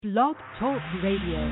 Blog Talk Radio.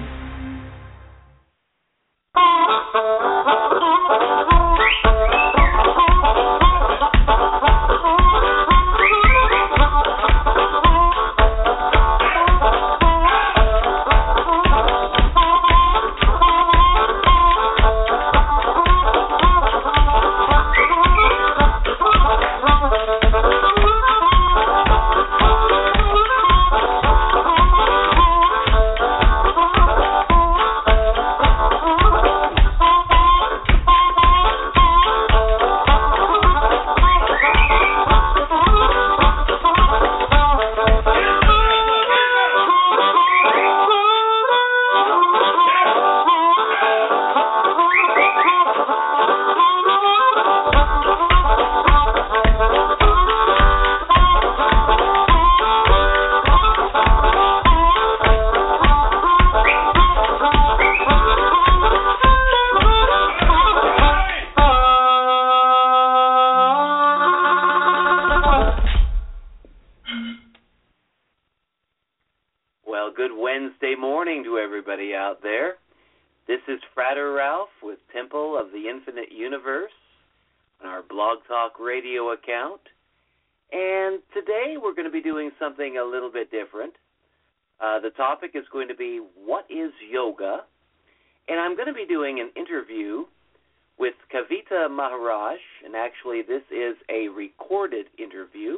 Well, good Wednesday morning to everybody out there. This is Frater Ralph with Temple of the Infinite Universe on our Blog Talk Radio account. And today we're going to be doing something a little bit different. The topic is going to be, what is yoga? And I'm going to be doing an interview with Kavita Maharaj, and actually this is a recorded interview.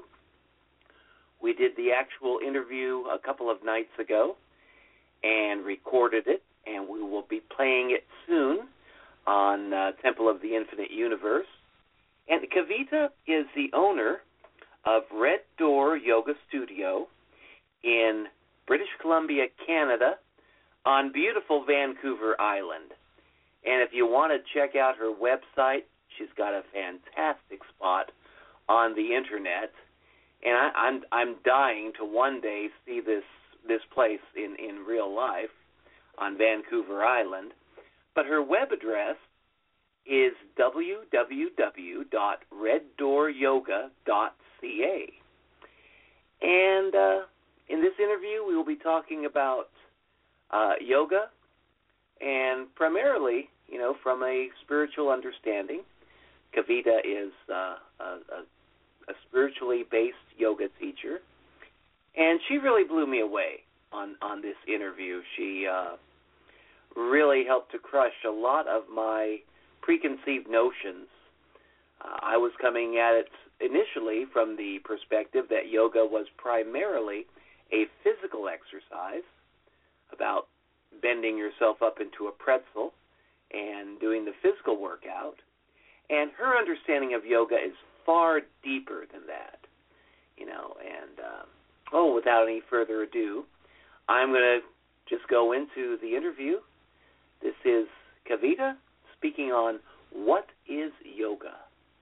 We did the actual interview a couple of nights ago and recorded it, and we will be playing it soon on Temple of the Infinite Universe. And Kavita is the owner of Red Door Yoga Studio in British Columbia, Canada, on beautiful Vancouver Island. And if you want to check out her website, she's got a fantastic spot on the internet. And I'm dying to one day see this place in real life on Vancouver Island. But her web address is www.reddooryoga.ca. And in this interview, we will be talking about yoga, and primarily, from a spiritual understanding. Kavita is a spiritually based yoga teacher, and she really blew me away on this interview. She really helped to crush a lot of my preconceived notions. I was coming at it initially from the perspective that yoga was primarily a physical exercise about bending yourself up into a pretzel and doing the physical workout. And her understanding of yoga is far deeper than that, and without any further ado, I'm going to just go into the interview. This is Kavita speaking on what is yoga.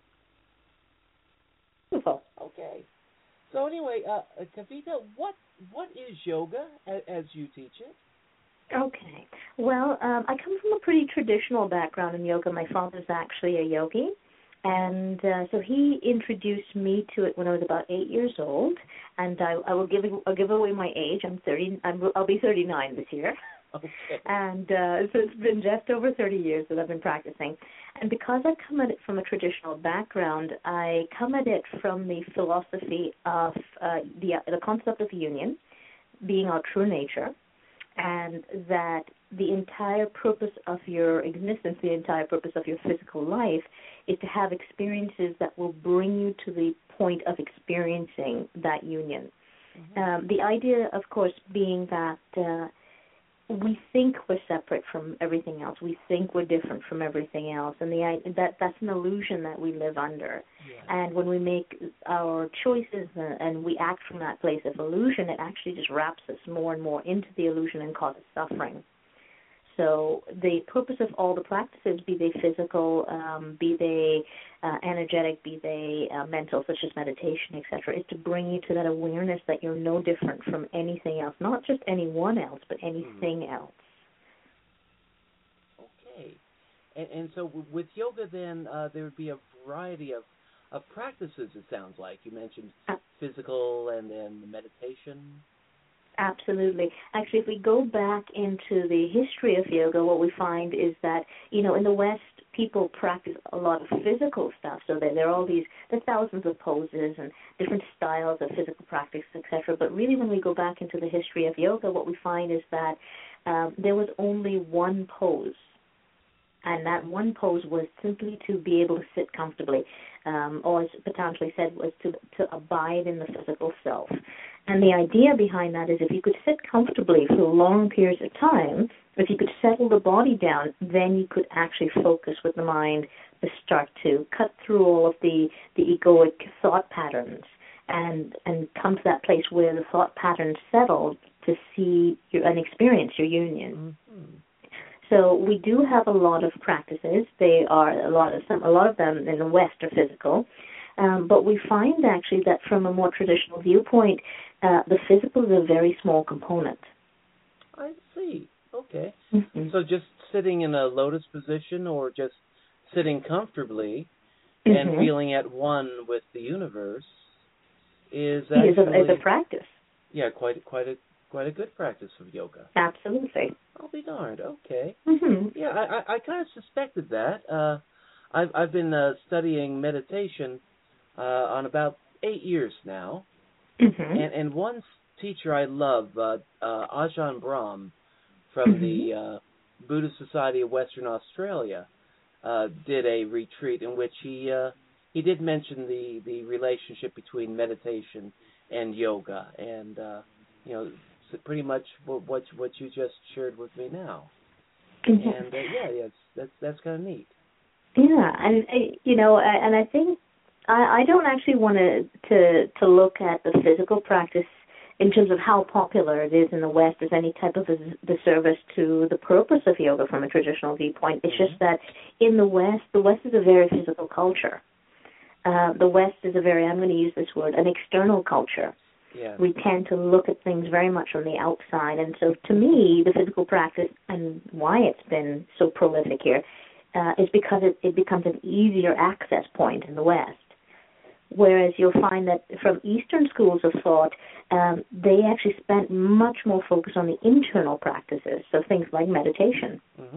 Okay. So anyway, Kavita, what is yoga as you teach it? Okay. Well, I come from a pretty traditional background in yoga. My father's actually a yogi. And so he introduced me to it when I was about 8 years old, and I'll give away my age. I'm 30. I'll be 39 this year. Okay. And so it's been just over 30 years that I've been practicing. And because I come at it from a traditional background, I come at it from the philosophy of the concept of union, being our true nature, and that the entire purpose of your existence, the entire purpose of your physical life, is to have experiences that will bring you to the point of experiencing that union. Mm-hmm. The idea, of course, being that we think we're separate from everything else. We think we're different from everything else, and that's an illusion that we live under. Yeah. And when we make our choices and we act from that place of illusion, it actually just wraps us more and more into the illusion and causes suffering. So the purpose of all the practices, be they physical, be they energetic, be they mental, such as meditation, etc., is to bring you to that awareness that you're no different from anything else, not just anyone else, but anything else. Okay. And so with yoga, then, there would be a variety of practices, it sounds like. You mentioned physical and then meditation. Absolutely. Actually, if we go back into the history of yoga, what we find is that, in the West, people practice a lot of physical stuff. So there are there's thousands of poses and different styles of physical practice, etc. But really, when we go back into the history of yoga, what we find is that there was only one pose. And that one pose was simply to be able to sit comfortably, or as Patanjali said, was to abide in the physical self. And the idea behind that is if you could sit comfortably for long periods of time, if you could settle the body down, then you could actually focus with the mind to start to cut through all of the egoic thought patterns and come to that place where the thought patterns settle to see and experience your union. Mm-hmm. So we do have a lot of practices. They are a lot of them in the West are physical, but we find actually that from a more traditional viewpoint, the physical is a very small component. I see. Okay. Mm-hmm. So just sitting in a lotus position, or just sitting comfortably and feeling at one with the universe, is actually is a practice. Yeah, quite a good practice of yoga. Absolutely. I'll be darned. Okay. Mm-hmm. Yeah, I kind of suspected that. I've been studying meditation on about 8 years now, and one teacher I love, Ajahn Brahm, from the Buddhist Society of Western Australia, did a retreat in which he did mention the relationship between meditation and yoga, and pretty much what you just shared with me now. And that's kind of neat. Yeah, and and I think I don't actually want to look at the physical practice in terms of how popular it is in the West as any type of disservice to the purpose of yoga from a traditional viewpoint. It's just that in the West is a very physical culture. The West is a very, I'm going to use this word, an external culture. Yeah. We tend to look at things very much from the outside. And so to me, the physical practice and why it's been so prolific here is because it becomes an easier access point in the West. Whereas you'll find that from Eastern schools of thought, they actually spent much more focus on the internal practices, so things like meditation. Mm-hmm.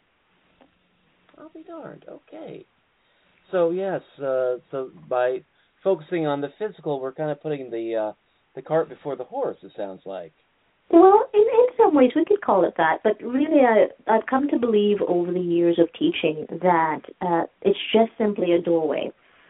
I'll be darned. Okay. So, yes, so by focusing on the physical, we're kind of putting the cart before the horse, it sounds like. Well, in some ways we could call it that, but really I've come to believe over the years of teaching that it's just simply a doorway.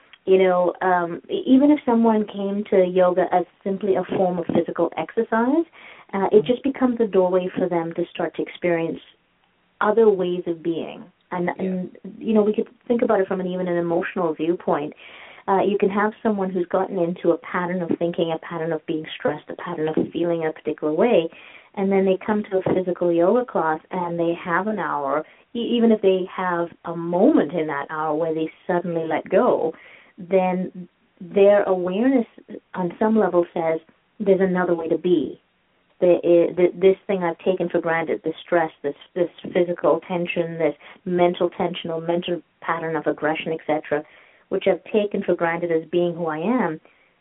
Even if someone came to yoga as simply a form of physical exercise, it just becomes a doorway for them to start to experience other ways of being. And we could think about it from even an emotional viewpoint. You can have someone who's gotten into a pattern of thinking, a pattern of being stressed, a pattern of feeling a particular way, and then they come to a physical yoga class and they have an hour, even if they have a moment in that hour where they suddenly let go, then their awareness on some level says there's another way to be. This thing I've taken for granted, this stress, this physical tension, this mental tension or mental pattern of aggression, etc., which I've taken for granted as being who I am,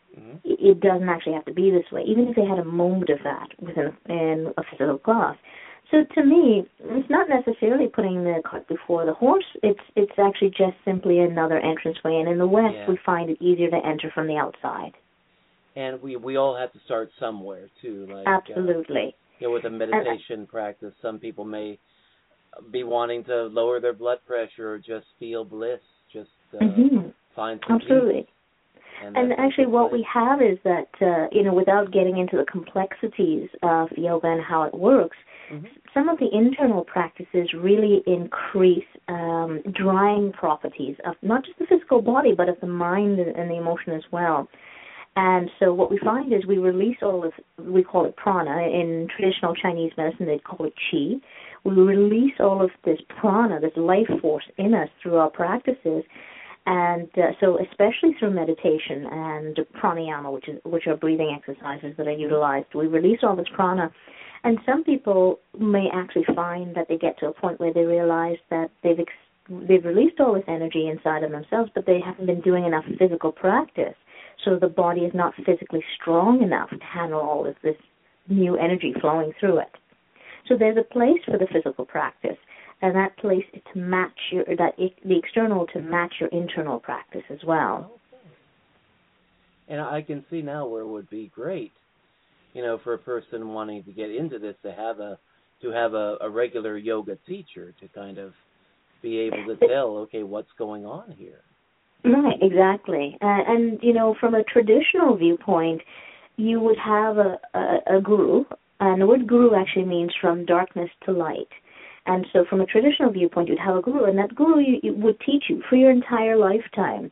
it doesn't actually have to be this way, even if they had a moment of that in a physical class. So to me, it's not necessarily putting the cart before the horse. It's actually just simply another entranceway. And in the West, we find it easier to enter from the outside. And we all have to start somewhere, too. Like, absolutely. With a meditation practice, some people may be wanting to lower their blood pressure or just feel bliss, just find some absolutely. peace. And actually what we have is that, without getting into the complexities of yoga and how it works, some of the internal practices really increase drying properties of not just the physical body, but of the mind and the emotion as well. And so what we find is we release all of, we call it prana. In traditional Chinese medicine, they'd call it qi. We release all of this prana, this life force in us through our practices. And so especially through meditation and pranayama, which are breathing exercises that are utilized, we release all this prana. And some people may actually find that they get to a point where they realize that they've released all this energy inside of themselves, but they haven't been doing enough physical practice. So the body is not physically strong enough to handle all of this new energy flowing through it. So there's a place for the physical practice, and that place is to match the external to match your internal practice as well. Okay. And I can see now where it would be great, for a person wanting to get into this to have a regular yoga teacher to kind of be able to tell, okay, what's going on here. Right, exactly. And from a traditional viewpoint, you would have a guru, and the word guru actually means from darkness to light. And so from a traditional viewpoint, you'd have a guru, and that guru would teach you for your entire lifetime.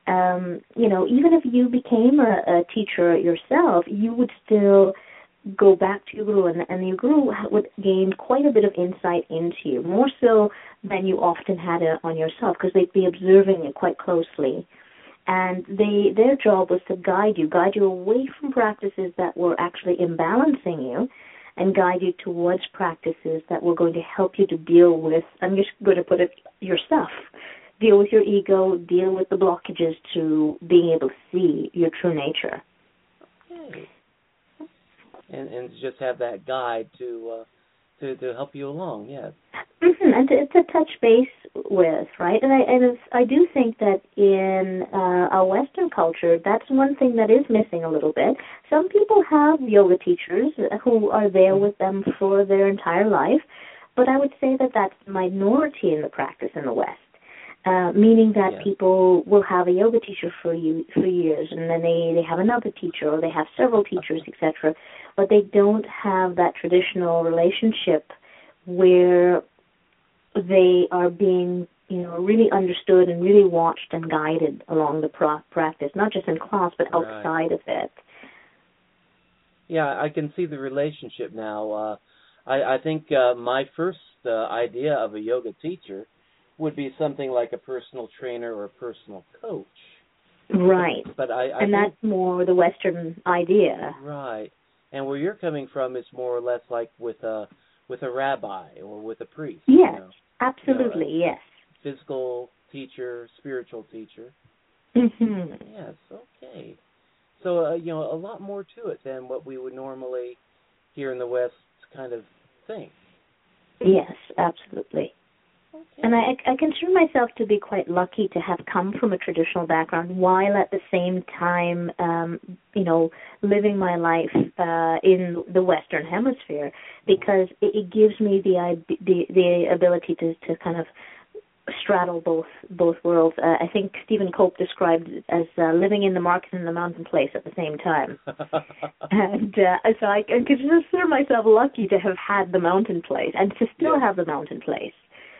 Even if you became a teacher yourself, you would still go back to your guru, and your guru would gain quite a bit of insight into you, more so than you often had on yourself, because they'd be observing you quite closely. And their job was to guide you away from practices that were actually imbalancing you, and guide you towards practices that were going to help you to deal with, I'm just going to put it, your stuff. Deal with your ego, deal with the blockages to being able to see your true nature. Okay. And just have that guide to help you along, yes. Mm-hmm. And to touch base with, right? And I do think that in our Western culture, that's one thing that is missing a little bit. Some people have yoga teachers who are there with them for their entire life, but I would say that that's the minority in the practice in the West. Meaning that people will have a yoga teacher for years, and then they have another teacher, or they have several teachers, etc. But they don't have that traditional relationship where they are being, really understood and really watched and guided along the practice, not just in class, but outside of it. Yeah, I can see the relationship now. I think my first idea of a yoga teacher would be something like a personal trainer or a personal coach. Right. But I and think, that's more the Western idea. Right. And where you're coming from is more or less like with a rabbi or with a priest. Yes, absolutely, yes. Physical teacher, spiritual teacher. Mm-hmm. Yes, okay. So, a lot more to it than what we would normally here in the West kind of think. Yes, absolutely. Okay. And I consider myself to be quite lucky to have come from a traditional background while at the same time, living my life in the Western Hemisphere, because it gives me the ability to kind of straddle both worlds. I think Stephen Cope described it as living in the market and the mountain place at the same time. And so I consider myself lucky to have had the mountain place and to still have the mountain place.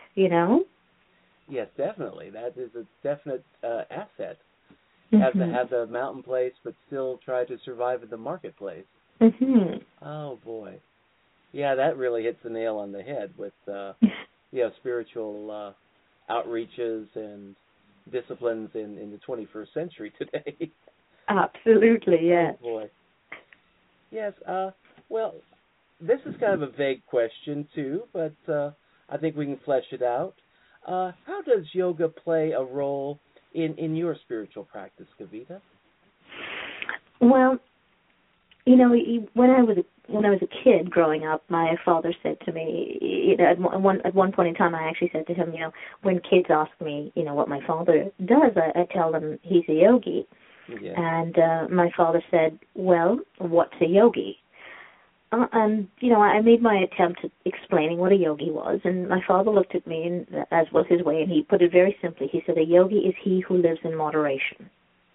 Yes, definitely. That is a definite asset. Mm-hmm. Have to have the mountain place, but still try to survive in the marketplace. Mm-hmm. Oh boy, yeah, that really hits the nail on the head with spiritual outreaches and disciplines in the 21st century today. Absolutely, yes. Oh boy. Yes. Well, this is kind of a vague question too, but I think we can flesh it out. How does yoga play a role in your spiritual practice, Kavita? Well, when I was a kid growing up, my father said to me, at one point in time, I actually said to him, when kids ask me, what my father does, I tell them he's a yogi. Yeah. And my father said, well, what's a yogi? And, I made my attempt at explaining what a yogi was, and my father looked at me, and, as was his way, and he put it very simply. He said, a yogi is he who lives in moderation.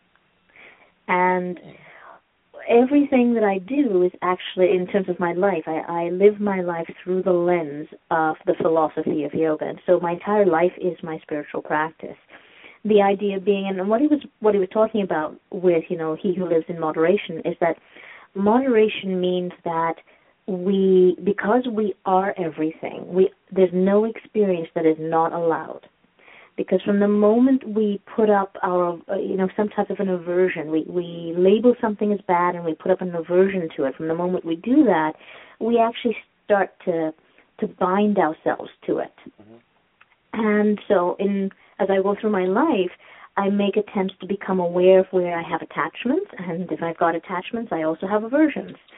And everything that I do is actually, in terms of my life, I live my life through the lens of the philosophy of yoga. And so my entire life is my spiritual practice. The idea being, and what he was talking about with, he who lives in moderation, is that moderation means that because we are everything, there's no experience that is not allowed. Because from the moment we put up our, some type of an aversion, we label something as bad and we put up an aversion to it. From the moment we do that, we actually start to bind ourselves to it. Mm-hmm. And so as I go through my life, I make attempts to become aware of where I have attachments, and if I've got attachments, I also have aversions.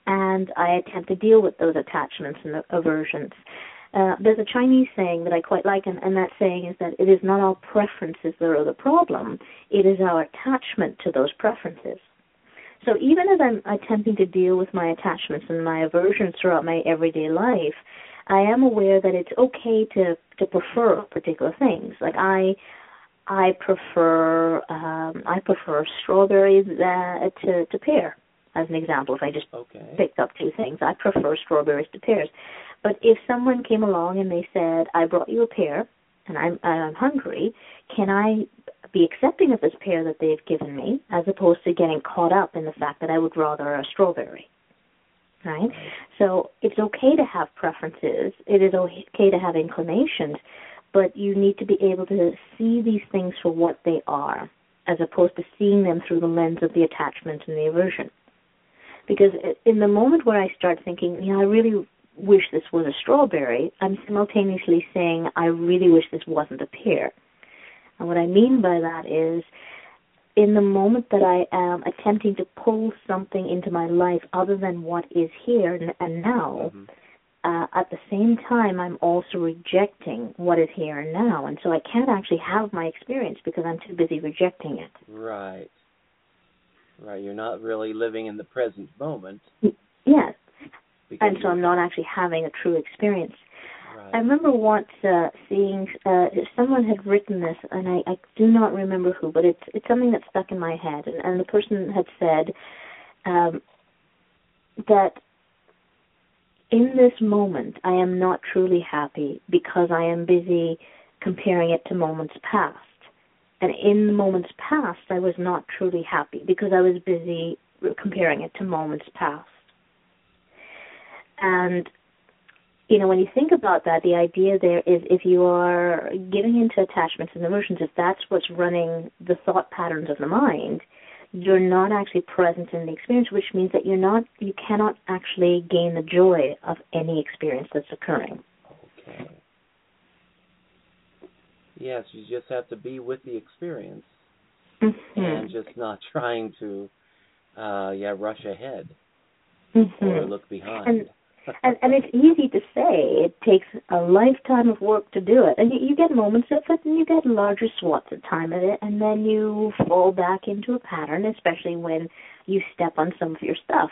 and I attempt to deal with those attachments and aversions. There's a Chinese saying that I quite like, and that saying is that it is not our preferences that are the problem, it is our attachment to those preferences. So even as I'm attempting to deal with my attachments and my aversions throughout my everyday life, I am aware that it's okay to prefer particular things. Like I prefer strawberries to pear, as an example. If I just picked up two things, I prefer strawberries to pears. But if someone came along and they said, I brought you a pear and I'm hungry, can I be accepting of this pear that they've given me, as opposed to getting caught up in the fact that I would rather a strawberry? Right? So it's okay to have preferences. It is okay to have inclinations, but you need to be able to see these things for what they are, as opposed to seeing them through the lens of the attachment and the aversion. Because in the moment where I start thinking, I really wish this was a strawberry, I'm simultaneously saying, I really wish this wasn't a pear. And what I mean by that is, in the moment that I am attempting to pull something into my life other than what is here and now, at the same time, I'm also rejecting what is here and now. And so I can't actually have my experience because I'm too busy rejecting it. Right. Right. You're not really living in the present moment. Yes. And so I'm not actually having a true experience. Right. I remember once seeing someone had written this, and I do not remember who, but it's something that stuck in my head. And the person had said that in this moment I am not truly happy because I am busy comparing it to moments past. And in moments past I was not truly happy because I was busy comparing it to moments past. And when you think about that, the idea there is if you are giving into attachments and aversions, if that's what's running the thought patterns of the mind, you're not actually present in the experience, which means that you cannot actually gain the joy of any experience that's occurring. Okay. Yes, you just have to be with the experience and just not trying to, rush ahead or look behind. And it's easy to say. It takes a lifetime of work to do it. And you get moments of it, and you get larger swaths of time at it, and then you fall back into a pattern, especially when you step on some of your stuff.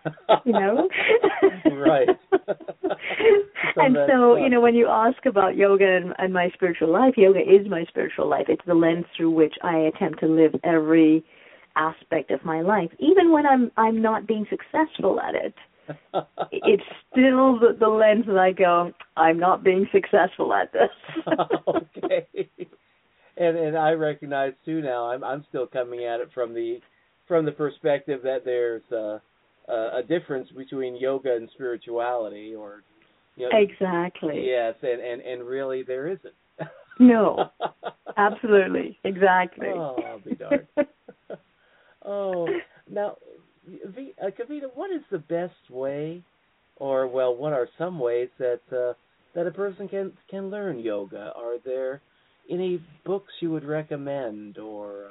Right. And so, when you ask about yoga and my spiritual life, yoga is my spiritual life. It's the lens through which I attempt to live every aspect of my life. Even when I'm not being successful at it, it's still the lens that I go, I'm not being successful at this. Okay. And I recognize too now I'm still coming at it from the perspective that there's a difference between yoga and spirituality, or exactly. Yes, and really there isn't. No. Absolutely. Exactly. Oh, I'll be darned. Oh, now Kavita, what is the best way, or what are some ways that a person can learn yoga? Are there any books you would recommend, or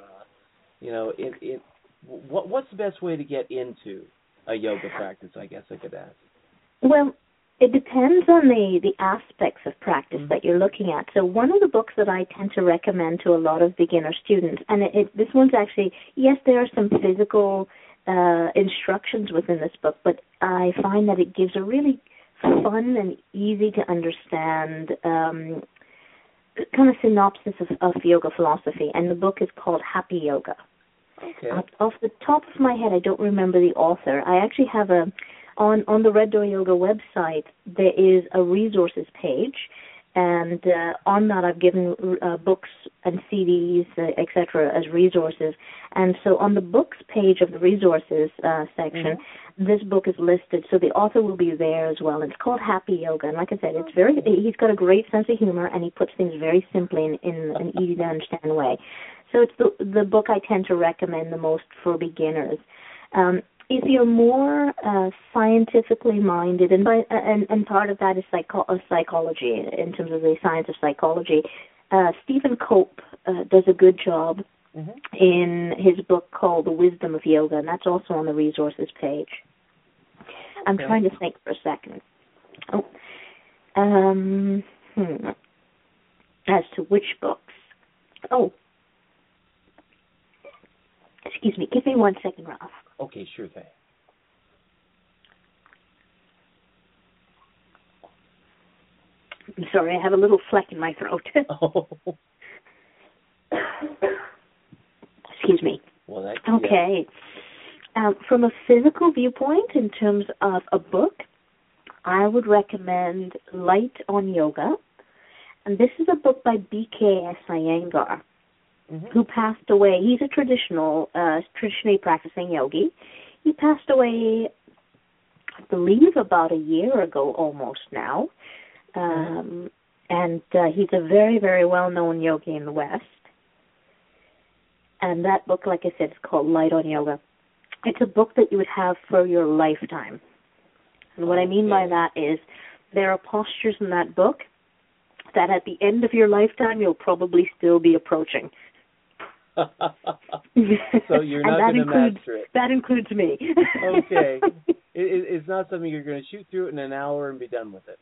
what's the best way to get into a yoga practice? I guess I could ask. Well, it depends on the aspects of practice that you're looking at. So one of the books that I tend to recommend to a lot of beginner students, and this one's actually, yes, there are some physical instructions within this book, but I find that it gives a really fun and easy to understand kind of synopsis of yoga philosophy, and the book is called Happy Yoga. Okay. Off the top of my head, I don't remember the author. I actually have on the Red Door Yoga website, there is a resources page, and on that I've given books and CDs, etc., as resources. And so on the books page of the resources section, this book is listed, so the author will be there as well. And it's called Happy Yoga, and like I said, he's got a great sense of humor, and he puts things very simply in an easy to understand way. So it's the book I tend to recommend the most for beginners. If you're more scientifically minded, and part of that is psychology, in terms of the science of psychology, Stephen Cope does a good job in his book called The Wisdom of Yoga, and that's also on the resources page. I'm trying to think for a second. As to which books? Oh, excuse me. Give me 1 second, Ralph. Okay, sure thing. I'm sorry, I have a little fleck in my throat. Oh. Excuse me. Well, that's okay. From a physical viewpoint, in terms of a book, I would recommend Light on Yoga. And this is a book by B.K.S. Iyengar, who passed away. He's a traditionally practicing yogi. He passed away, I believe, about a year ago almost now. And he's a very, very well-known yogi in the West. And that book, like I said, is called Light on Yoga. It's a book that you would have for your lifetime. And what I mean by that is there are postures in that book that at the end of your lifetime you'll probably still be approaching. So you're not going to master it. That includes me. Okay. It's not something you're going to shoot through it in an hour and be done with it.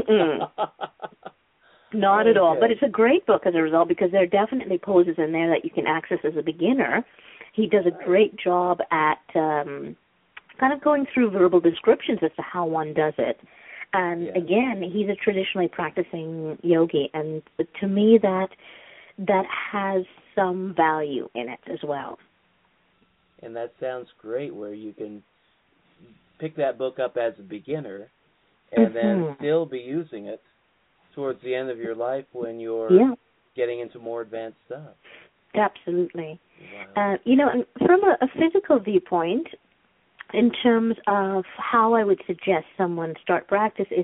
Not at all. But it's a great book as a result, because there are definitely poses in there that you can access as a beginner. He does a great job at kind of going through verbal descriptions as to how one does it. And again, he's a traditionally practicing yogi, and to me that has some value in it as well. And that sounds great, where you can pick that book up as a beginner and then still be using it towards the end of your life when you're getting into more advanced stuff. Absolutely. Wow. And from a physical viewpoint, in terms of how I would suggest someone start practice is,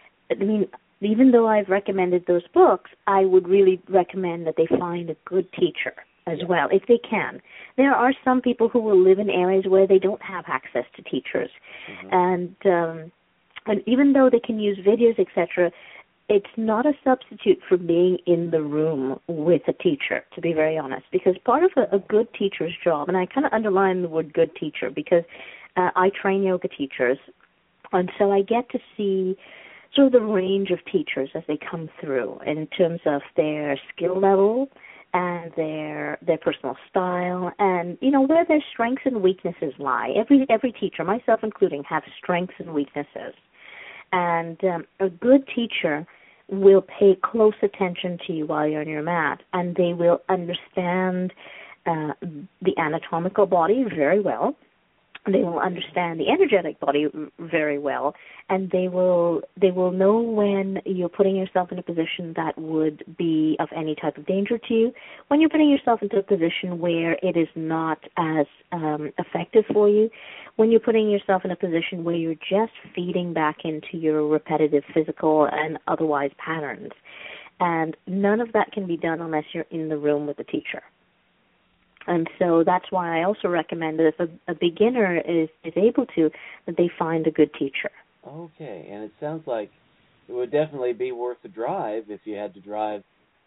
even though I've recommended those books, I would really recommend that they find a good teacher as well, if they can. There are some people who will live in areas where they don't have access to teachers. And even though they can use videos, etc., it's not a substitute for being in the room with a teacher, to be very honest, because part of a good teacher's job, and I kind of underline the word good teacher because I train yoga teachers, and so I get to see sort of the range of teachers as they come through in terms of their skill level and their personal style, and where their strengths and weaknesses lie. Every teacher, myself including, have strengths and weaknesses. And a good teacher will pay close attention to you while you're on your mat, and they will understand the anatomical body very well. They will understand the energetic body very well, and they will know when you're putting yourself in a position that would be of any type of danger to you, when you're putting yourself into a position where it is not as effective for you, when you're putting yourself in a position where you're just feeding back into your repetitive physical and otherwise patterns. And none of that can be done unless you're in the room with the teacher. And so that's why I also recommend that if a beginner is able to, that they find a good teacher. Okay, and it sounds like it would definitely be worth the drive if you had to drive,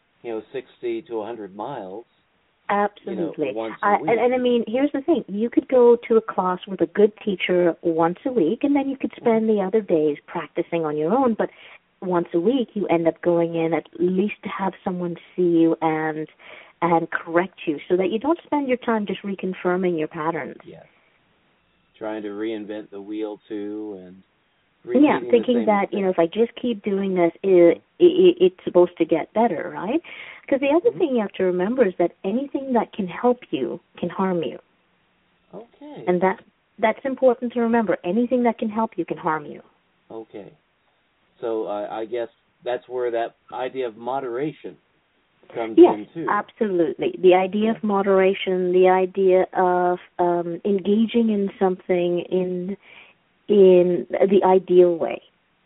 60 to 100 miles. Absolutely. Once a week. And here's the thing. You could go to a class with a good teacher once a week, and then you could spend the other days practicing on your own. But once a week, you end up going in at least to have someone see you and correct you, so that you don't spend your time just reconfirming your patterns. Yes. Trying to reinvent the wheel, too, and thinking that, if I just keep doing this, it's supposed to get better, right? Because the other thing you have to remember is that anything that can help you can harm you. Okay. And that's important to remember. Anything that can help you can harm you. Okay. So I guess that's where that idea of moderation comes in too. Yes, absolutely. The idea of moderation, the idea of engaging in something in the ideal way.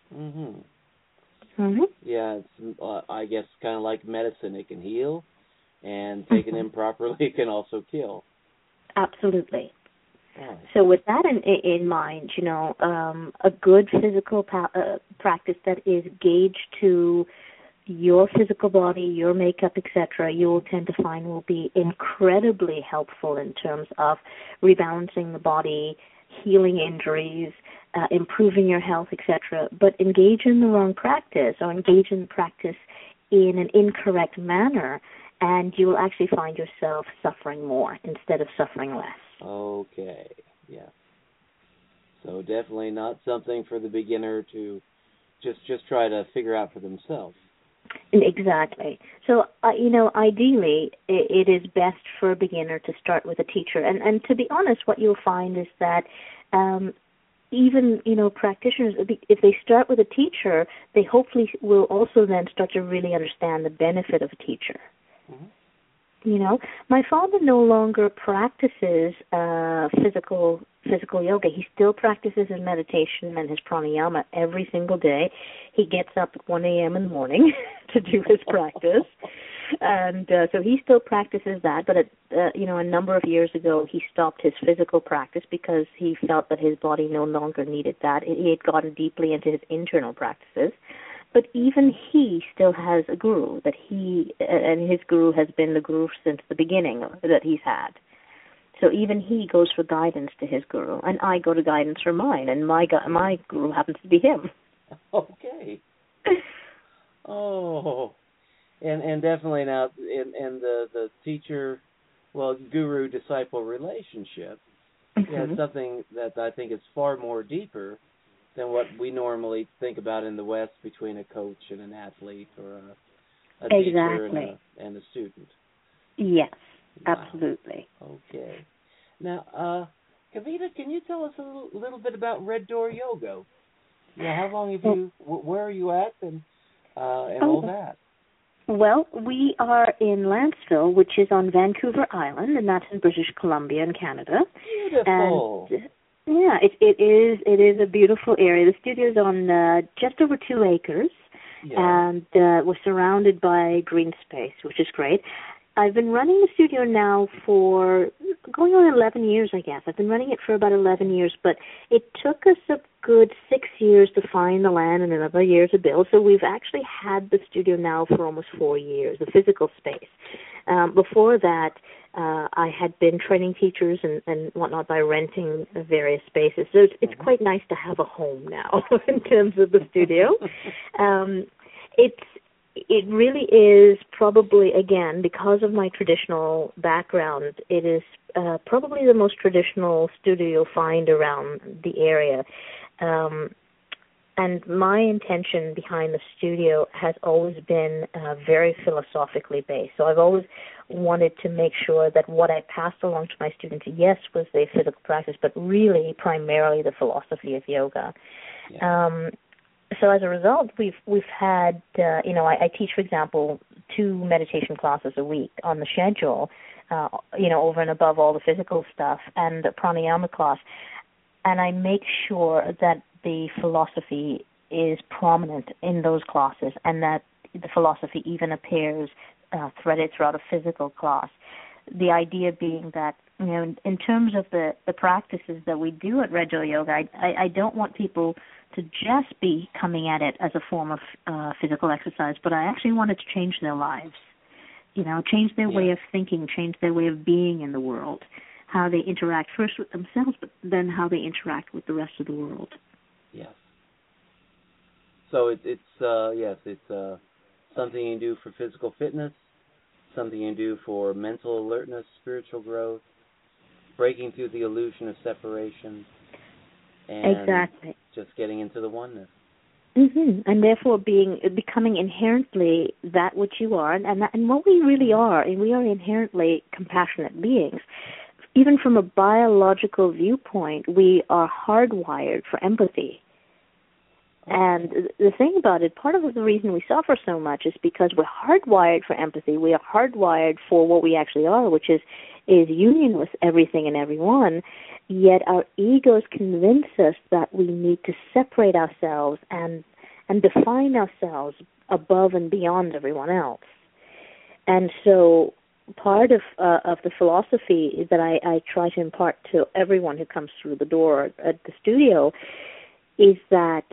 Yeah, it's I guess kind of like medicine. It can heal, and taken improperly, it can also kill. Absolutely. So with that in mind, a good physical practice that is gauged to your physical body, your makeup, etc., you will tend to find will be incredibly helpful in terms of rebalancing the body, healing injuries, improving your health, etc., but engage in the wrong practice or engage in practice in an incorrect manner, and you will actually find yourself suffering more instead of suffering less. Okay, yeah. So definitely not something for the beginner to just try to figure out for themselves. Exactly. So, ideally, it is best for a beginner to start with a teacher. And to be honest, what you'll find is that even, practitioners, if they start with a teacher, they hopefully will also then start to really understand the benefit of a teacher. Mm-hmm. My father no longer practices physical yoga. He still practices his meditation and his pranayama every single day. He gets up at 1 a.m. in the morning to do his practice. And so he still practices that, but a number of years ago he stopped his physical practice because he felt that his body no longer needed that. He had gotten deeply into his internal practices. But even he still has a guru and his guru has been the guru since the beginning that he's had. So even he goes for guidance to his guru, and I go to guidance for mine, and my guru happens to be him. Okay. Oh, and definitely now, in the teacher, guru disciple relationship, mm-hmm. Something that I think is far more deeper than what we normally think about in the West between a coach and an athlete or a teacher and a student. Yes, wow. Absolutely. Okay. Now, Kavita, can you tell us a little bit about Red Door Yoga? How long have you? Where are you at, and all that? Well, we are in Landsville, which is on Vancouver Island, and that's in British Columbia in Canada. Beautiful. And, yeah, it is a beautiful area. The studio's on just over 2 acres, and we're surrounded by green space, which is great. I've been running the studio now for going on 11 years, I guess. I've been running it for about 11 years, but it took us a good 6 years to find the land and another year to build. So we've actually had the studio now for almost 4 years, the physical space. Before that, I had been training teachers and whatnot by renting various spaces. So it's quite nice to have a home now in terms of the studio. It really is probably, again, because of my traditional background, it is probably the most traditional studio you'll find around the area. And my intention behind the studio has always been very philosophically based. So I've always wanted to make sure that what I passed along to my students, yes, was the physical practice, but really primarily the philosophy of yoga. Yeah. So as a result, we've had, I teach, for example, 2 meditation classes a week on the schedule, over and above all the physical stuff, and a pranayama class. And I make sure that the philosophy is prominent in those classes and that the philosophy even appears threaded throughout a physical class. The idea being that, in terms of the practices that we do at Red Door Yoga, I don't want people to just be coming at it as a form of physical exercise, but I actually wanted to change their lives, change their way of thinking, change their way of being in the world, how they interact first with themselves, but then how they interact with the rest of the world. Yes. So it's something you do for physical fitness, something you do for mental alertness, spiritual growth, breaking through the illusion of separation, and just getting into the oneness. Mm-hmm. And therefore becoming inherently that which you are, and what we really are, and we are inherently compassionate beings. Even from a biological viewpoint, we are hardwired for empathy. And the thing about it, part of the reason we suffer so much is because we're hardwired for empathy. We are hardwired for what we actually are, which is union with everything and everyone. Yet our egos convince us that we need to separate ourselves and define ourselves above and beyond everyone else. And so part of the philosophy that I try to impart to everyone who comes through the door at the studio is that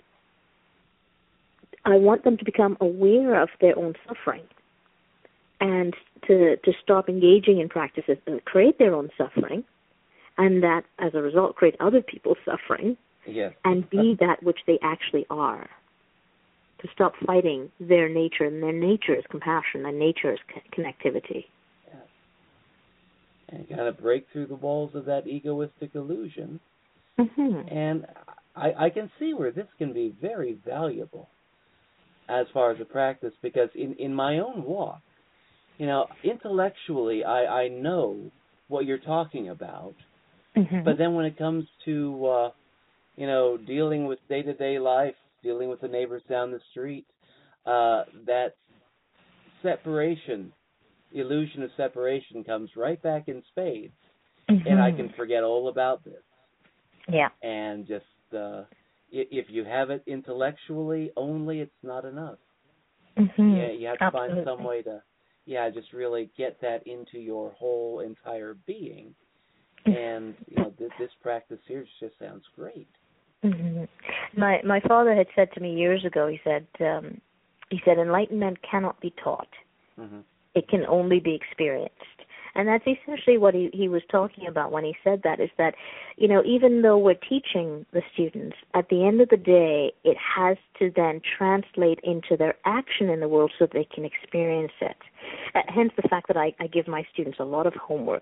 I want them to become aware of their own suffering and to stop engaging in practices that create their own suffering, and that, as a result, create other people's suffering, and be that which they actually are. To stop fighting their nature, and their nature is compassion, their nature is connectivity. Yes. And kind of break through the walls of that egoistic illusion. Mm-hmm. And I can see where this can be very valuable as far as a practice, because in my own walk, intellectually I know what you're talking about, mm-hmm. but then when it comes to, dealing with day-to-day life, dealing with the neighbors down the street, that separation, illusion of separation comes right back in spades, mm-hmm. and I can forget all about this. Yeah. And just, if you have it intellectually only, it's not enough. Mm-hmm. Yeah, you have to Absolutely. find some way to, just really get that into your whole entire being. And, this practice here just sounds great. Mm-hmm. My father had said to me years ago, he said enlightenment cannot be taught. Mm-hmm. It can only be experienced. And that's essentially what he was talking about when he said that, is that, even though we're teaching the students, at the end of the day, it has to then translate into their action in the world so they can experience it. Hence the fact that I give my students a lot of homework.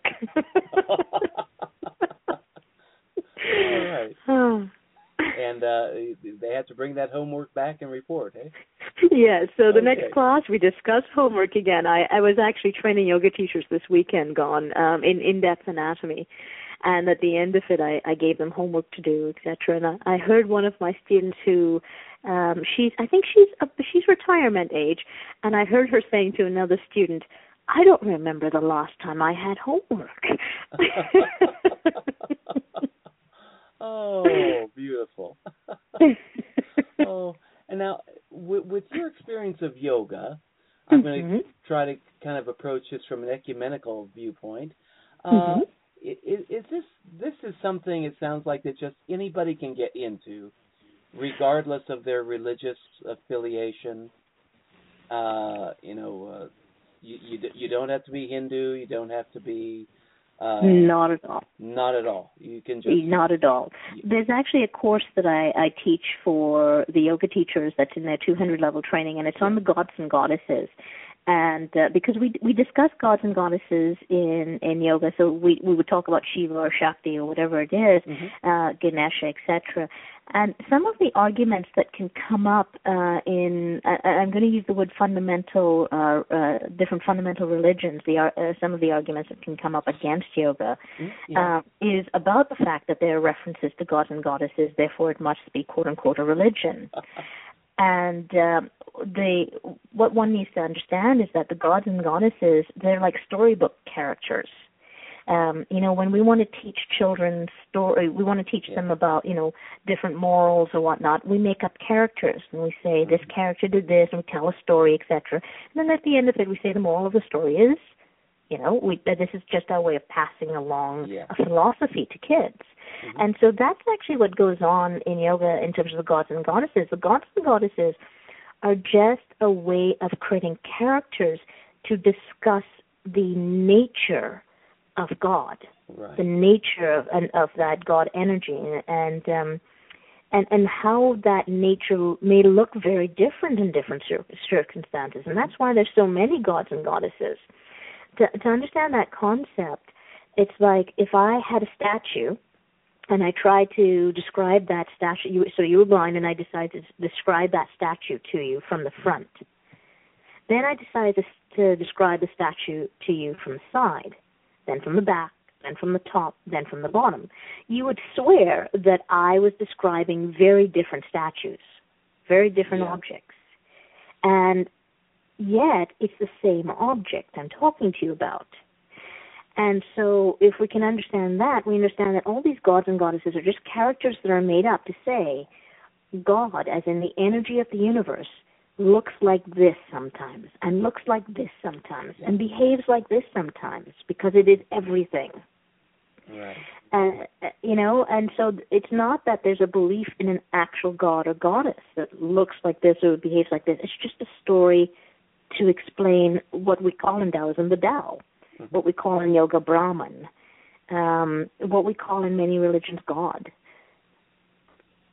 All right. And they have to bring that homework back and report, eh? Yeah, so the Okay. next class we discuss homework again. I was actually training yoga teachers this weekend gone in in-depth anatomy. And at the end of it, I gave them homework to do, etc. And I heard one of my students who, she's retirement age, and I heard her saying to another student, "I don't remember the last time I had homework." Oh, beautiful. Oh, and now with your experience of yoga, I'm going to try to kind of approach this from an ecumenical viewpoint. Is this is something, it sounds like, that just anybody can get into, regardless of their religious affiliation? You don't have to be Hindu. You don't have to be. Not at all. Not at all. You can just. Not at all. There's actually a course that I teach for the yoga teachers that's in their 200 level training, and it's on the gods and goddesses. And because we discuss gods and goddesses in yoga, so we would talk about Shiva or Shakti or whatever it is, Ganesha, etc. And some of the arguments that can come up I'm going to use the word fundamental, different fundamental religions. Some of the arguments that can come up against yoga is about the fact that there are references to gods and goddesses, therefore it must be quote unquote a religion. And what one needs to understand is that the gods and goddesses, they're like storybook characters. When we want to teach children we want to teach them about, different morals or whatnot, we make up characters, and we say this character did this, and we tell a story, etc. And then at the end of it, we say the moral of the story is, this is just our way of passing along a philosophy to kids. And so that's actually what goes on in yoga in terms of the gods and goddesses. The gods and goddesses are just a way of creating characters to discuss the nature of God, the nature of that God energy, and how that nature may look very different in different circumstances. And that's why there's so many gods and goddesses. To understand that concept, it's like if I had a statue and I tried to describe that statue, so you were blind and I decided to describe that statue to you from the front. Then I decided to describe the statue to you from the side, then from the back, then from the top, then from the bottom. You would swear that I was describing very different statues, very different objects. And yet it's the same object I'm talking to you about. And so if we can understand that, we understand that all these gods and goddesses are just characters that are made up to say God, as in the energy of the universe, looks like this sometimes, and looks like this sometimes, and behaves like this sometimes, because it is everything. Right. And so it's not that there's a belief in an actual god or goddess that looks like this or behaves like this. It's just a story to explain what we call in Taoism the Tao, what we call in yoga Brahman, what we call in many religions God.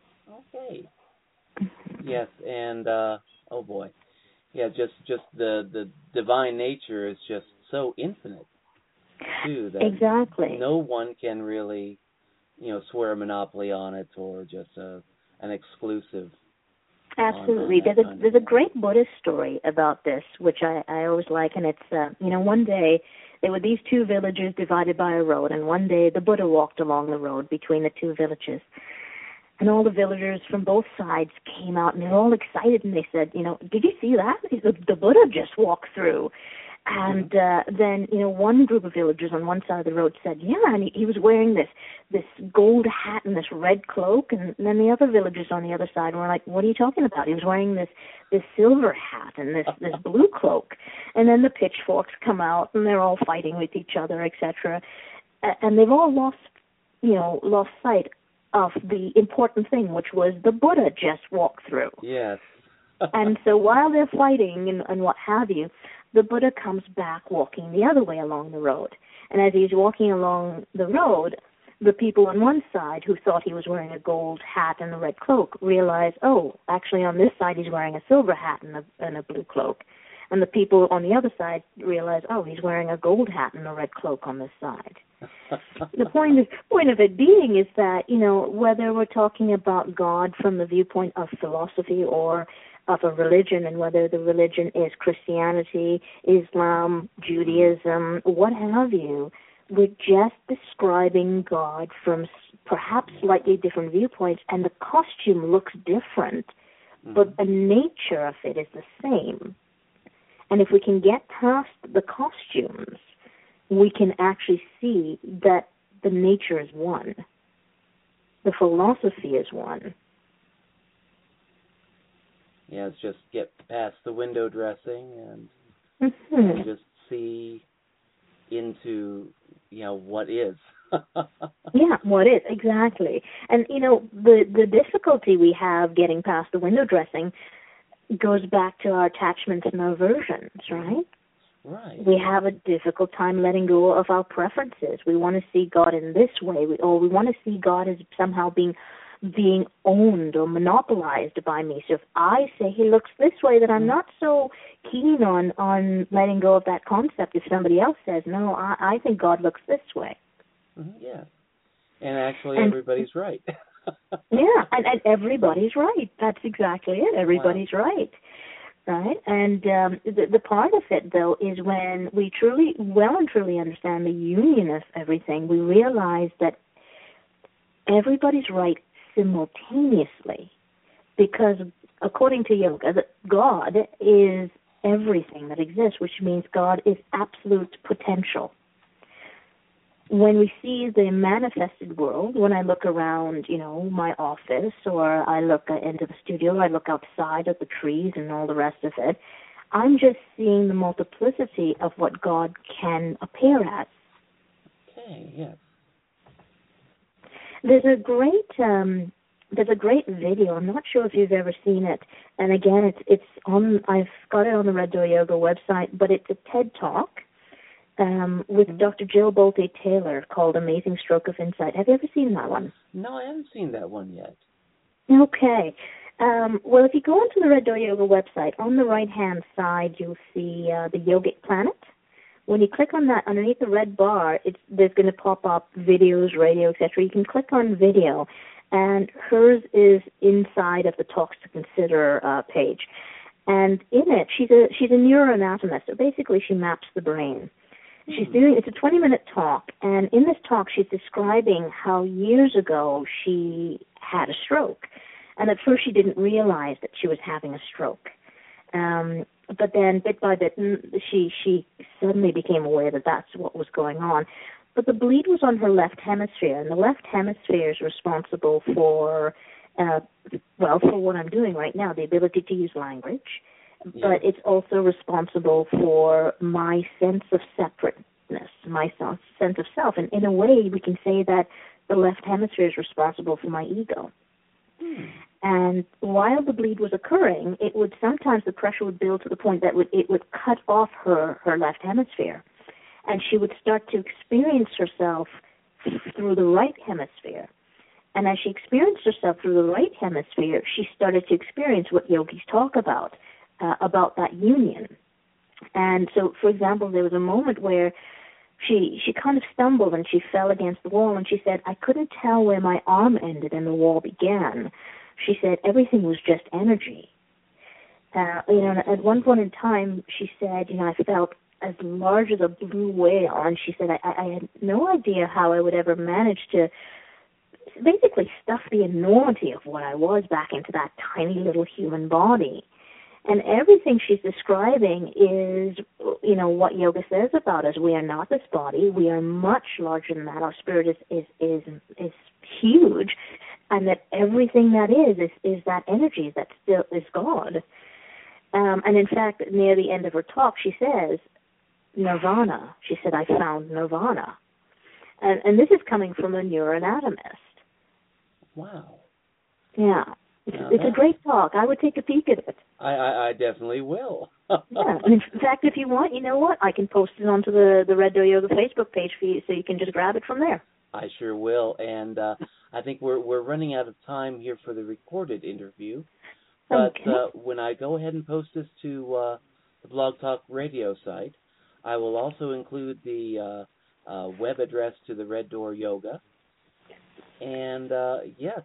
Okay. Yes, and oh boy, yeah, just the divine nature is just so infinite too that exactly. no one can really, swear a monopoly on it or just an exclusive. Absolutely. There's a great Buddhist story about this, which I always like, and it's one day there were these two villages divided by a road, and one day the Buddha walked along the road between the two villages. And all the villagers from both sides came out, and they were all excited, and they said, did you see that? The Buddha just walked through. And then, one group of villagers on one side of the road said, yeah, and he was wearing this gold hat and this red cloak. And then the other villagers on the other side were like, what are you talking about? He was wearing this silver hat and this blue cloak. And then the pitchforks come out, and they're all fighting with each other, etc. And they've all lost sight of the important thing, which was the Buddha just walked through. Yes. And so while they're fighting and what have you, the Buddha comes back walking the other way along the road. And as he's walking along the road, the people on one side who thought he was wearing a gold hat and a red cloak realize, oh, actually on this side he's wearing a silver hat and a blue cloak. And the people on the other side realize, oh, he's wearing a gold hat and a red cloak on this side. The point of it being is that, whether we're talking about God from the viewpoint of philosophy or of a religion, and whether the religion is Christianity, Islam, Judaism, what have you, we're just describing God from perhaps slightly different viewpoints, and the costume looks different, but the nature of it is the same. And if we can get past the costumes, we can actually see that the nature is one. The philosophy is one. Yeah, it's just get past the window dressing and just see into, what is. Yeah, what is, exactly. And, the difficulty we have getting past the window dressing goes back to our attachments and aversions, right? Right. We have a difficult time letting go of our preferences. We want to see God in this way, or we want to see God as somehow being owned or monopolized by me. So if I say he looks this way, then I'm not so keen on letting go of that concept if somebody else says, no, I think God looks this way. Yeah. And actually everybody's right. Yeah, and everybody's right. That's exactly it. Everybody's right. Right? And the part of it, though, is when we truly understand the union of everything, we realize that everybody's right simultaneously, because according to yoga, that God is everything that exists, which means God is absolute potential. When we see the manifested world, when I look around, my office, or I look into the studio, I look outside at the trees and all the rest of it, I'm just seeing the multiplicity of what God can appear as. Okay, yes. There's a great video. I'm not sure if you've ever seen it. And again, it's on. I've got it on the Red Door Yoga website, but it's a TED Talk with Dr. Jill Bolte Taylor called "Amazing Stroke of Insight." Have you ever seen that one? No, I haven't seen that one yet. Okay. Well, if you go onto the Red Door Yoga website, on the right-hand side, you'll see the Yogic Planet. When you click on that, underneath the red bar, there's going to pop up videos, radio, etc. You can click on video, and hers is inside of the Talks to Consider page. And in it, she's a neuroanatomist. So basically, she maps the brain. It's a 20-minute talk, and in this talk, she's describing how years ago she had a stroke. And at first, she didn't realize that she was having a stroke. But then, bit by bit, she suddenly became aware that that's what was going on. But the bleed was on her left hemisphere, and the left hemisphere is responsible for what I'm doing right now, the ability to use language. Yeah. But it's also responsible for my sense of separateness, my sense of self. And in a way, we can say that the left hemisphere is responsible for my ego. And while the bleed was occurring, sometimes the pressure would build to the point that it would cut off her left hemisphere. And she would start to experience herself through the right hemisphere. And as she experienced herself through the right hemisphere, she started to experience what yogis talk about that union. And so, for example, there was a moment where she kind of stumbled and she fell against the wall, and she said, I couldn't tell where my arm ended and the wall began. She said everything was just energy. At one point in time, she said, I felt as large as a blue whale, and she said, I had no idea how I would ever manage to basically stuff the enormity of what I was back into that tiny little human body. And everything she's describing is, what yoga says about us. We are not this body. We are much larger than that. Our spirit is huge, and that everything that is that energy that still is God. And in fact, near the end of her talk, she says, Nirvana. She said, I found Nirvana. And this is coming from a neuroanatomist. Wow. Yeah. It's a great talk. I would take a peek at it. I definitely will. Yeah. And in fact, if you want, you know what? I can post it onto the Red Door Yoga Facebook page for you, so you can just grab it from there. I sure will. And I think we're running out of time here for the recorded interview. But when I go ahead and post this to the Blog Talk Radio site, I will also include the web address to the Red Door Yoga. And yes,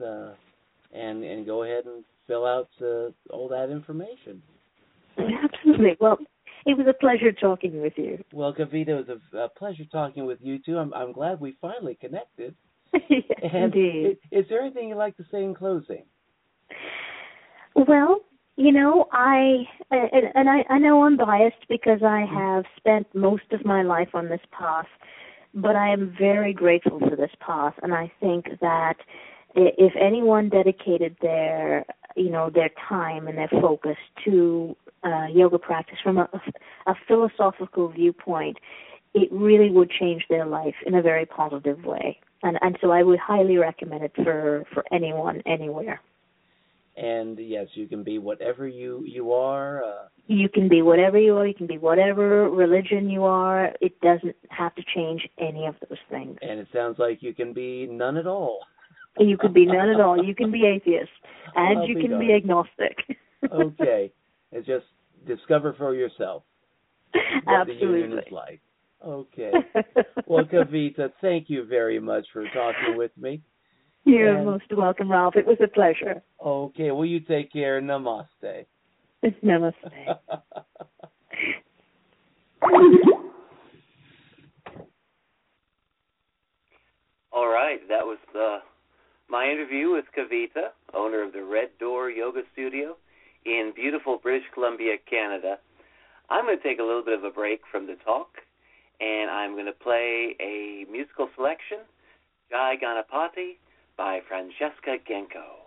and go ahead and fill out all that information. Absolutely. Well, it was a pleasure talking with you. Well, Kavita, it was a pleasure talking with you too. I'm glad we finally connected. Yes, indeed. Is there anything you'd like to say in closing? Well, I know I'm biased because I have spent most of my life on this path, but I am very grateful for this path, and I think that if anyone dedicated their time and their focus to yoga practice from a philosophical viewpoint, it really would change their life in a very positive way. And so I would highly recommend it for anyone, anywhere. And yes, you can be whatever you are. You can be whatever you are. You can be whatever religion you are. It doesn't have to change any of those things. And it sounds like you can be none at all. You can be none at all. You can be atheist. And you can be agnostic. Okay. It's just discover for yourself what Absolutely. the union is like. Okay. Well, Kavita, thank you very much for talking with me. You're most welcome, Ralph. It was a pleasure. Okay. Well, you take care. Namaste. Namaste. All right. That was my interview with Kavita, owner of the Red Door Yoga Studio in beautiful British Columbia, Canada. I'm going to take a little bit of a break from the talk, and I'm going to play a musical selection, Jai Ganapati, by Francesca Genko.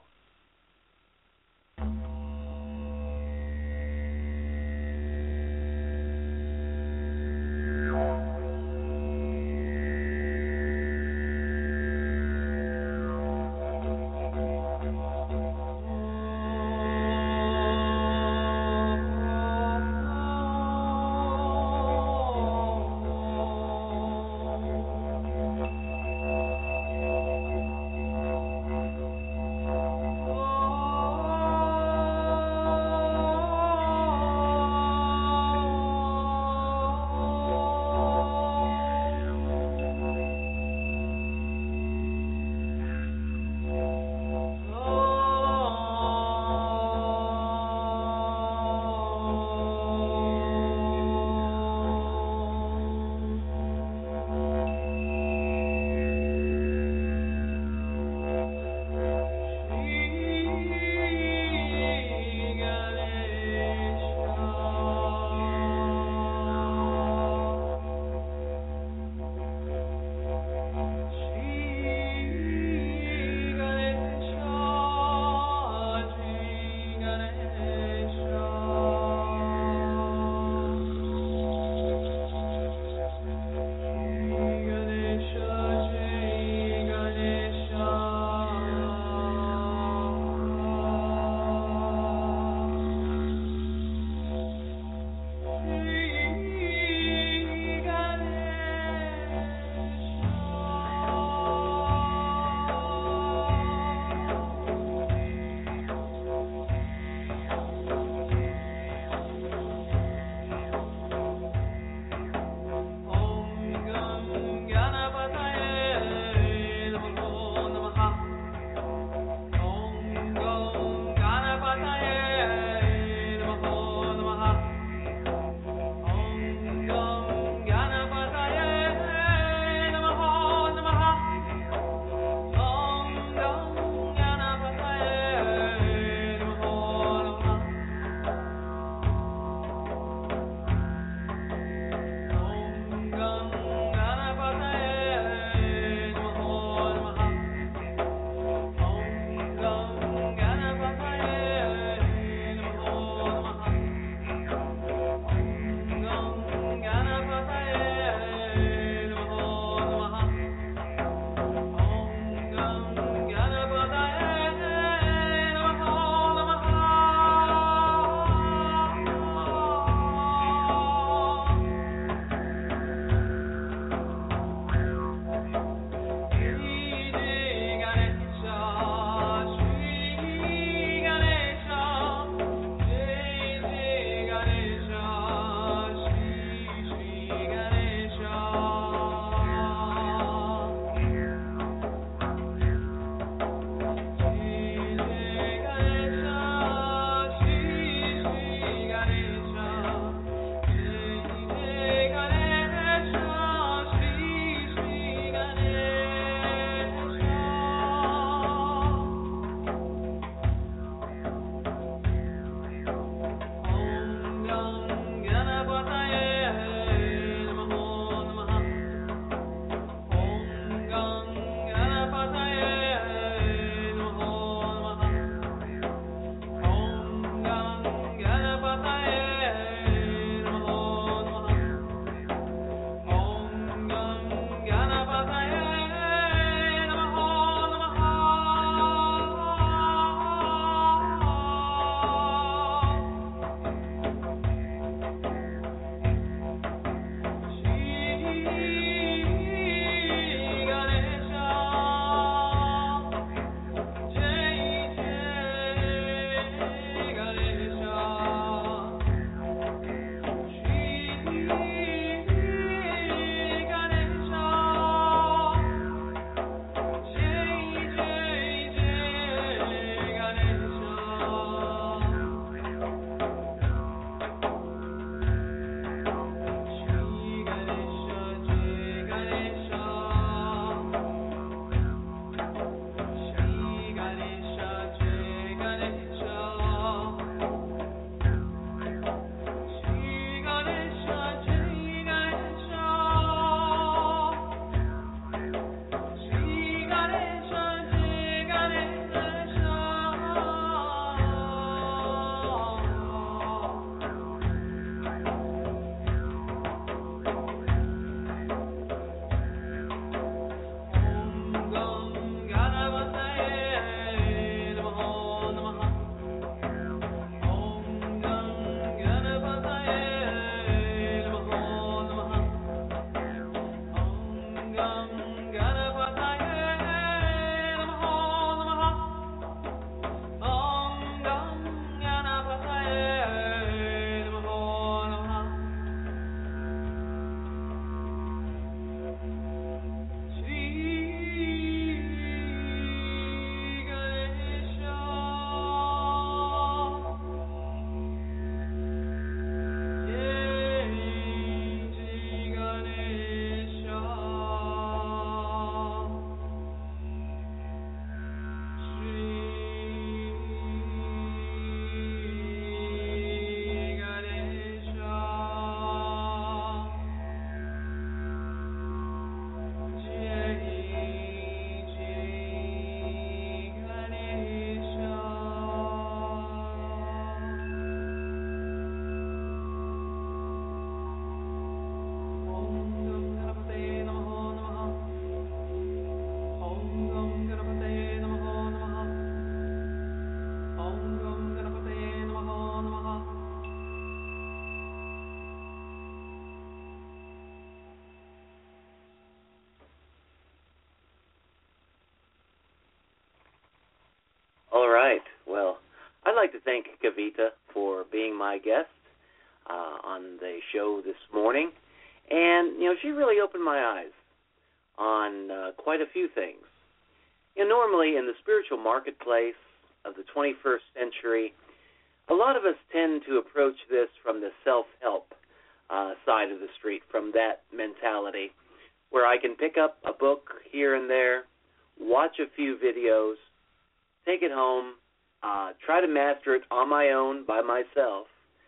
like to thank Kavita for being my guest on the show this morning. And, she really opened my eyes on quite a few things. Normally in the spiritual marketplace of the 21st century, a lot of us tend to approach this from the self-help side of the street, from that mentality, where I can pick up a book here and there, watch a few videos, take it home, try to master it on my own, by myself,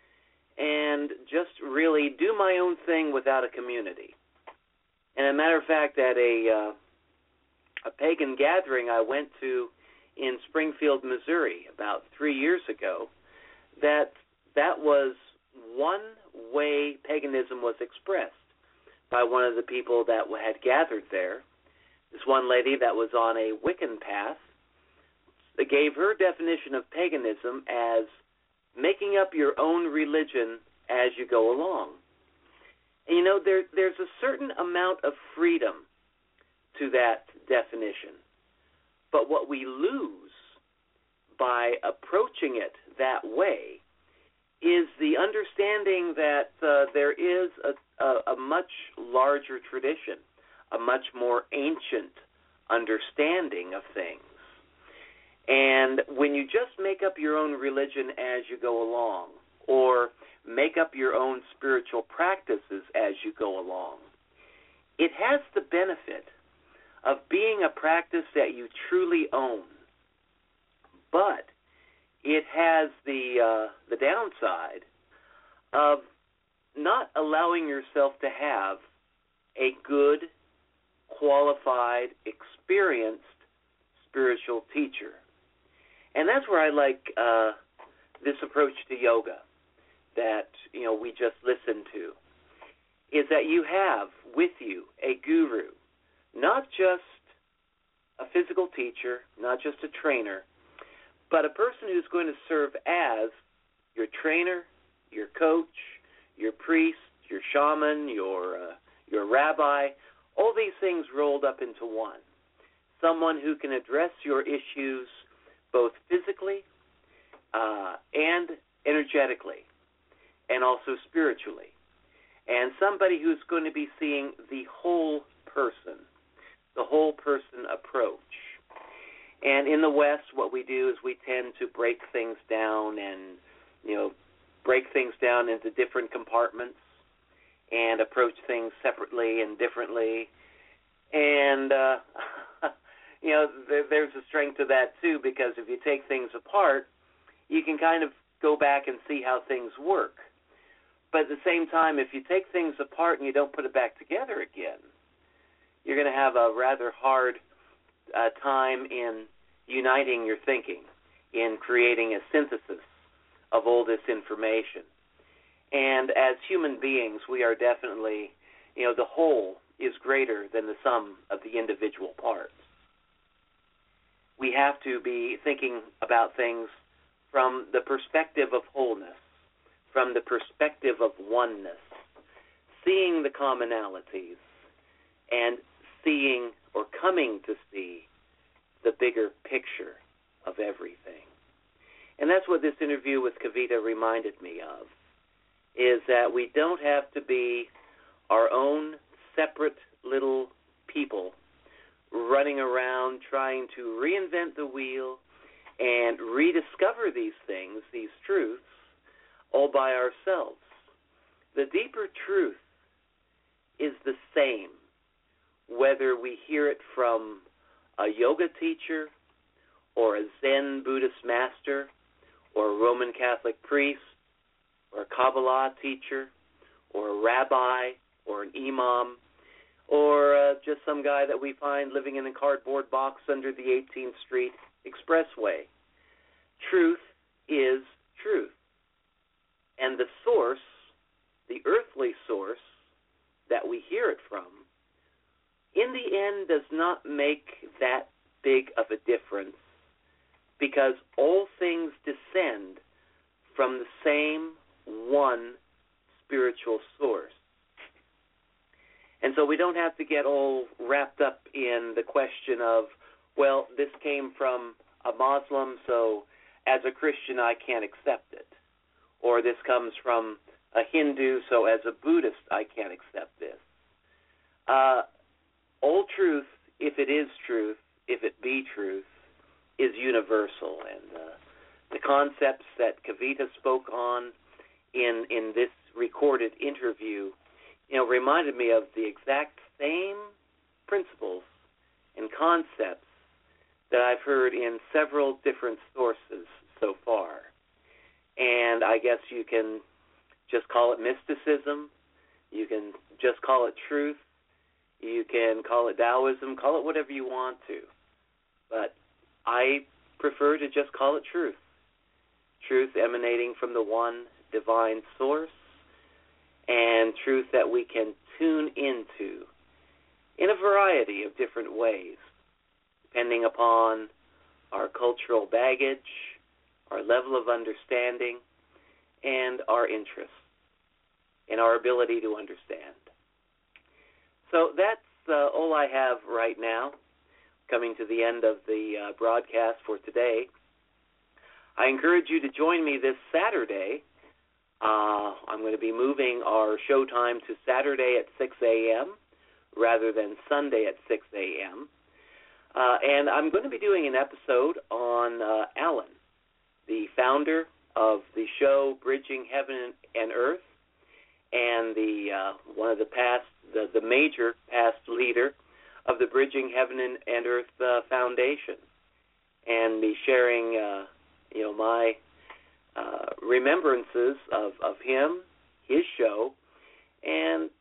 and just really do my own thing without a community. And as a matter of fact, at a pagan gathering I went to in Springfield, Missouri, about 3 years ago, that was one way paganism was expressed by one of the people that had gathered there. This one lady that was on a Wiccan path gave her definition of paganism as making up your own religion as you go along. And there's a certain amount of freedom to that definition. But what we lose by approaching it that way is the understanding that there is a much larger tradition, a much more ancient understanding of things. And when you just make up your own religion as you go along, or make up your own spiritual practices as you go along, it has the benefit of being a practice that you truly own. But it has the downside of not allowing yourself to have a good, qualified, experienced spiritual teacher. And that's where I like this approach to yoga that we just listened to, is that you have with you a guru, not just a physical teacher, not just a trainer, but a person who's going to serve as your trainer, your coach, your priest, your shaman, your rabbi, all these things rolled up into one. Someone who can address your issues both physically and energetically, and also spiritually. And somebody who's going to be seeing the whole person approach. And in the West, what we do is we tend to break things down and, break things down into different compartments and approach things separately and differently. And, there's a strength to that, too, because if you take things apart, you can kind of go back and see how things work. But at the same time, if you take things apart and you don't put it back together again, you're going to have a rather hard time in uniting your thinking, in creating a synthesis of all this information. And as human beings, we are definitely, the whole is greater than the sum of the individual parts. We have to be thinking about things from the perspective of wholeness, from the perspective of oneness, seeing the commonalities, and seeing or coming to see the bigger picture of everything. And that's what this interview with Kavita reminded me of, is that we don't have to be our own separate little people running around trying to reinvent the wheel and rediscover these things, these truths, all by ourselves. The deeper truth is the same, whether we hear it from a yoga teacher or a Zen Buddhist master or a Roman Catholic priest or a Kabbalah teacher or a rabbi or an imam or just some guy that we find living in a cardboard box under the 18th Street Expressway. Truth is truth. And the source, the earthly source that we hear it from, in the end does not make that big of a difference, because all things descend from the same one spiritual source. And so we don't have to get all wrapped up in the question of, well, this came from a Muslim, so as a Christian I can't accept it. Or this comes from a Hindu, so as a Buddhist I can't accept this. All truth, if it is truth, if it be truth, is universal. And the concepts that Kavita spoke on in this recorded interview, reminded me of the exact same principles and concepts that I've heard in several different sources so far. And I guess you can just call it mysticism. You can just call it truth. You can call it Taoism. Call it whatever you want to. But I prefer to just call it truth. Truth emanating from the one divine source, and truth that we can tune into in a variety of different ways, depending upon our cultural baggage, our level of understanding, and our interests, and our ability to understand. So that's all I have right now, coming to the end of the broadcast for today. I encourage you to join me this Saturday. I'm going to be moving our show time to Saturday at 6 a.m. rather than Sunday at 6 a.m. And I'm going to be doing an episode on Alan, the founder of the show Bridging Heaven and Earth, and the one of the major past leader of the Bridging Heaven and Earth Foundation, and be sharing my remembrances of him, his show, and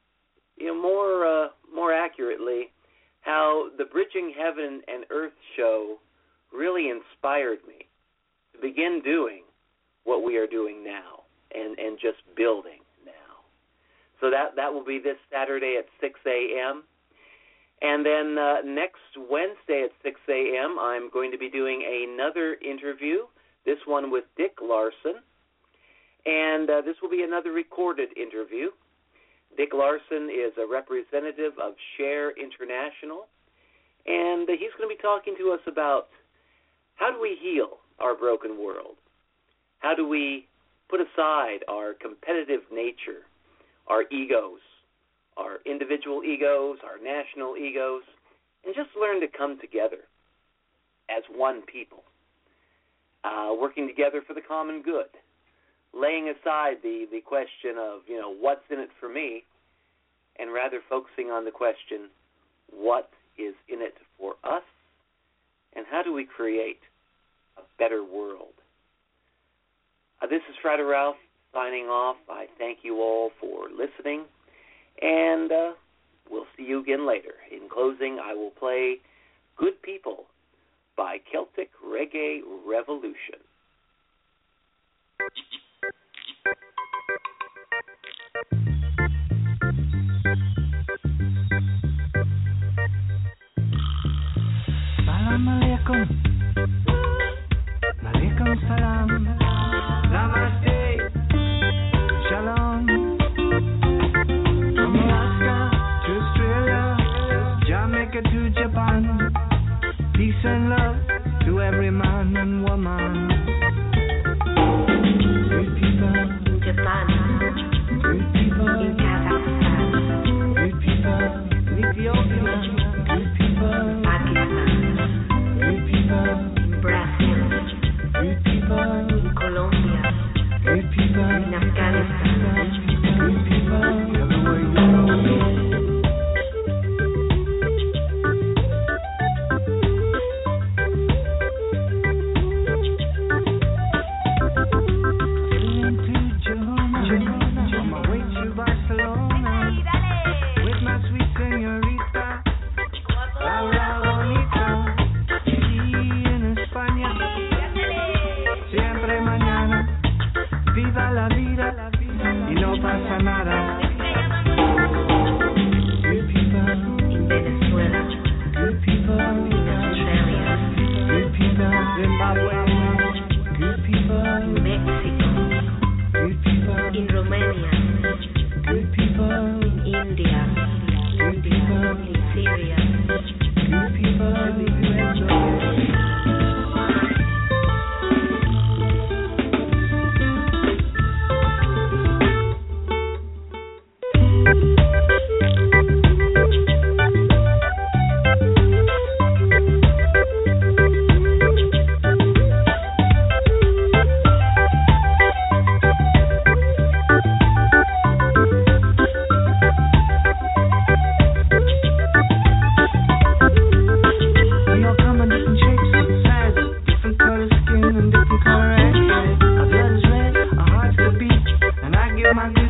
more accurately, how the Bridging Heaven and Earth show really inspired me to begin doing what we are doing now and just building now. So that will be this Saturday at 6 a.m. And then next Wednesday at 6 a.m., I'm going to be doing another interview, this one with Dick Larson. And this will be another recorded interview. Dick Larson is a representative of Share International, and he's going to be talking to us about how do we heal our broken world? How do we put aside our competitive nature, our egos, our individual egos, our national egos, and just learn to come together as one people, working together for the common good, laying aside the question of, what's in it for me, and rather focusing on the question, what is in it for us, and how do we create a better world? This is Frater Ralph signing off. I thank you all for listening, and we'll see you again later. In closing, I will play Good People by Celtic Reggae Revolution. Salam alaikum, alaikum salam, namaste, shalom. From Alaska to Australia, Jamaica to Japan, peace and love to every man and woman. Good people in Japan, good people in Kazakhstan, good people in Ethiopia, good people in Pakistan, good people in Brazil, good people in Colombia, good people in Afghanistan, good people everywhere you go.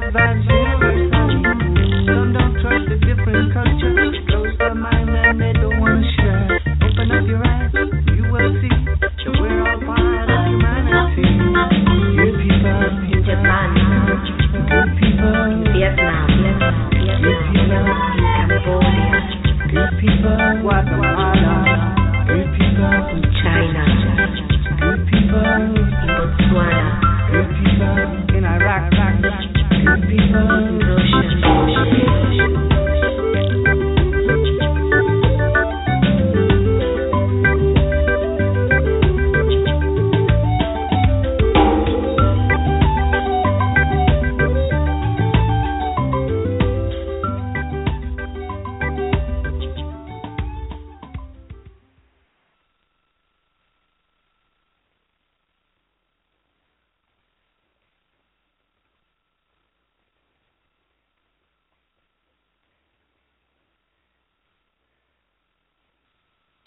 good vibes universally. Some don't trust the different cultures. Close their mind and they don't want to share. Open up your eyes, you will see that we're all part of humanity. Good people in Japan, good people in Vietnam, good people in Cambodia, good people in Guatemala, good people in China, good people in Botswana, good people in Iraq, good people in